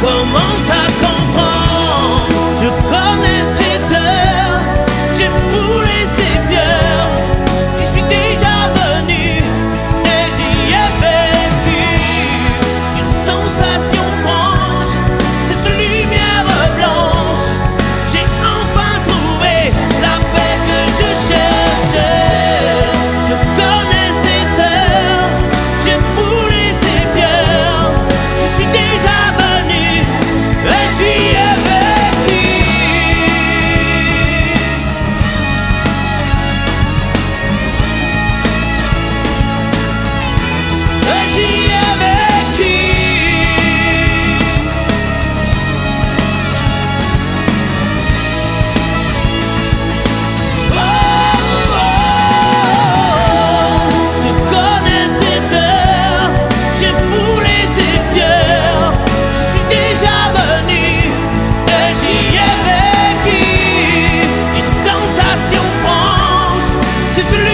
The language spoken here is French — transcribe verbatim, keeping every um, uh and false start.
commence à comprendre. Je connais cette heure, j'ai foulé ces pierres. J'y suis déjà venu et j'y ai vécu. Une sensation franche, cette lumière blanche. J'ai enfin trouvé la paix que je cherchais. Je connais cette heure, j'ai foulé ces pierres. Je suis déjà venu et j'y ai vécu. Et j'y ai vécu. Oh, oh, oh. Je connais cette heure, j'ai foulé ces pierres. Je suis déjà venu et j'y ai vécu. Une sensation franche, cette